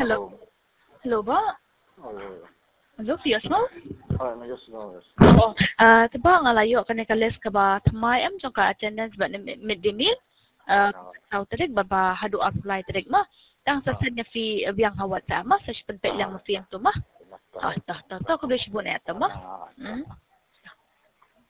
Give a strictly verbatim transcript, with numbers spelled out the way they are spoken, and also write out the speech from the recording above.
Hello. Hello ba? Oh, Hello, Fios mo? oh, medyo slow. Oo. Ah, tiba nga layo ka ni kalis ka ba tamay am jong ka attendance ba ni midday meal? Ah, sa tarig ba ba hadu apply tarig ma? Tang sa sad nga fee biyang hawat sa ama sa pagpay lang mo fee ang tuma. Ah, ta ta ta ko bish bu na ta ma. Hmm.